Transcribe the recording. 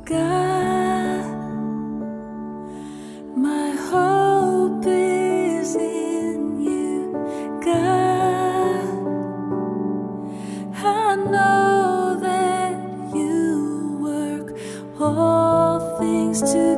God, my hope is in you, God. I know that you work all things together